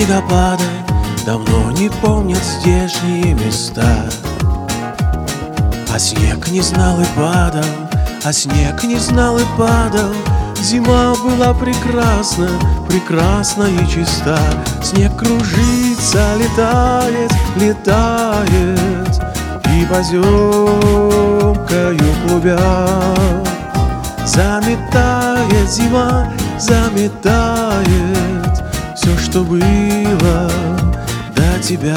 снегопада давно не помнят здешние места. А снег не знал и падал, а снег не знал и падал. Зима была прекрасна, прекрасна и чиста. Снег кружится, летает, летает, и поземкою клубя заметает зима, заметает все, что было до тебя.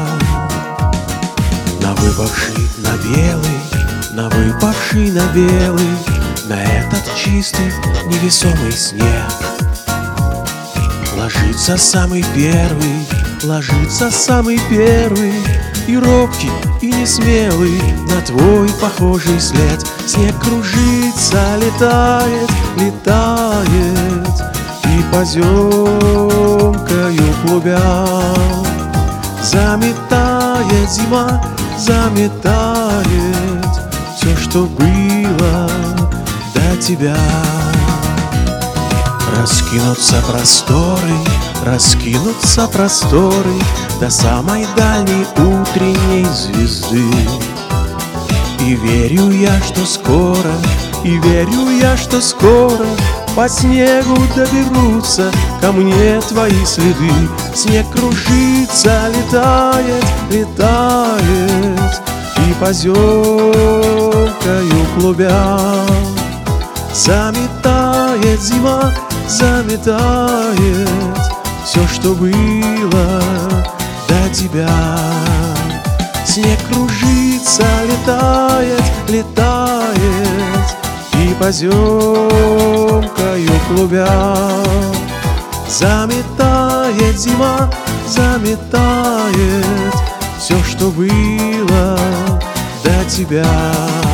На выпавший на белый, на выпавший на белый, на этот чистый невесомый снег ложится самый первый, ложится самый первый, и робкий, и несмелый на твой похожий след. Снег кружится, летает, летает, и поземкою клубя заметает зима, заметает все, что было до тебя. Раскинутся просторы, раскинутся просторы до самой дальней утренней звезды. И верю я, что скоро, и верю я, что скоро по снегу доберутся ко мне твои следы. Снег кружится, летает, летает, и поземкою клубя заметает зима, заметает все, что было до тебя. Снег кружится, летает, летает, и поземкою клубя заметает зима, заметает все, что было до тебя.